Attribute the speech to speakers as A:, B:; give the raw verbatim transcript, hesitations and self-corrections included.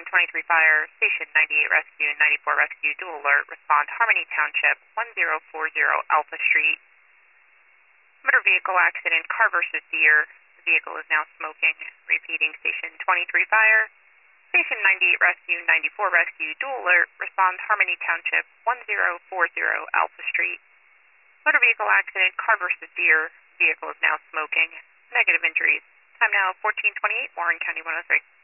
A: Station twenty-three Fire, Station ninety-eight Rescue, ninety-four Rescue, dual alert, respond Harmony Township, one zero four zero Alpha Street. Motor vehicle accident, car versus deer. The vehicle is now smoking. Repeating, Station twenty-three Fire, Station ninety-eight Rescue, ninety-four Rescue, dual alert, respond Harmony Township, one zero four zero Alpha Street. Motor vehicle accident, car versus deer. The vehicle is now smoking. Negative injuries. Time now fourteen twenty-eight, Warren County one oh three.